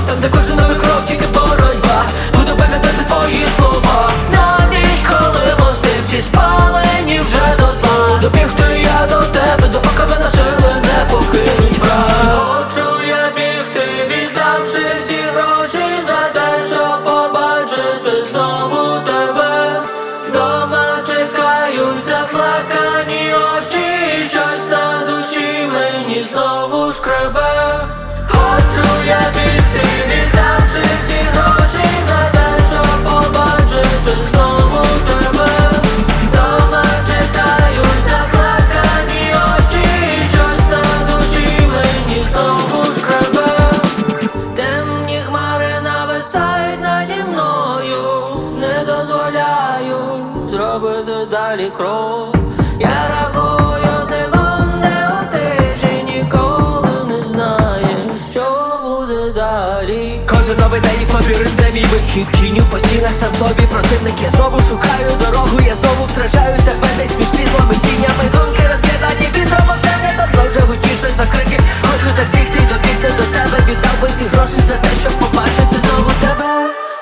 там де кожен новий крок, тільки боротьба. Буду пам'ятати твої слова, навіть коли мости всі спалені вже дотла. Добігти я до тебе, допоки мене сили не покинуть враг. Хочу я бігти, віддавши всі гроші за те, щоб побачити знову тебе. Вдома чекають заплакані очі, щось на душі мені знову шкребе. Хочу я бігти, віддавши всі гроші за те, щоб побачити знову тебе. Вдома чекають заплакані очі, щось на душі мені знову шкребе. Темні хмари нависають наді мною, не дозволяють зробити далі крок. Я рахую секунди у тиші, ніколи не знаєш, що буде далі. Кожен новий день як лабіринт, де мій вихід. Тіню по стінах, сам собі противник. Я знову шукаю дорогу, я знову втрачаю тебе десь між світлом і тінями. Думки розкидані вітром, а не давно вже гучніше за крики. Хочу так бігти й добігти до тебе, віддав би всі гроші за те, щоб побачити знову тебе.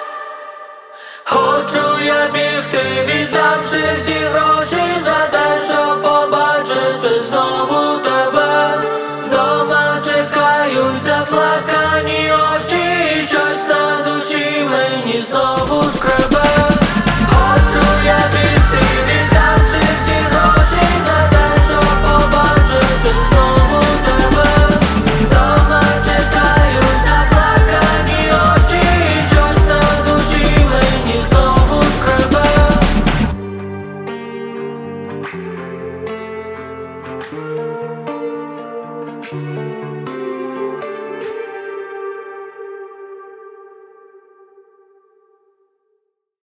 Хочу я бігти, віддавши всі гроші за те, щоб побачити знову тебе. Вдома чекають заплакані очі, щось на душі мені знову шкребе. Хочу я бігти, віддавши всі гроші за те, щоб побачити знову тебе. Вдома чекають заплакані очі, щось на душі мені знову шкребе.